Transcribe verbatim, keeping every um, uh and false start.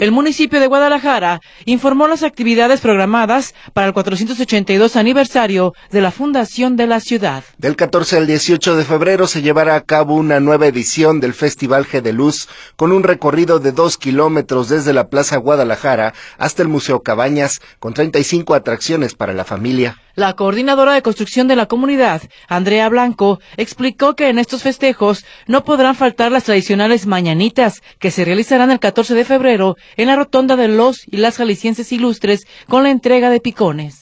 El municipio de Guadalajara informó las actividades programadas para el cuatrocientos ochenta y dos aniversario de la fundación de la ciudad. Del catorce al dieciocho de febrero se llevará a cabo una nueva edición del Festival G de Luz con un recorrido de dos kilómetros desde la Plaza Guadalajara hasta el Museo Cabañas con treinta y cinco atracciones para la familia. La coordinadora de construcción de la comunidad, Andrea Blanco, explicó que en estos festejos no podrán faltar las tradicionales mañanitas que se realizarán el catorce de febrero en la rotonda de los y las jaliscienses ilustres con la entrega de picones.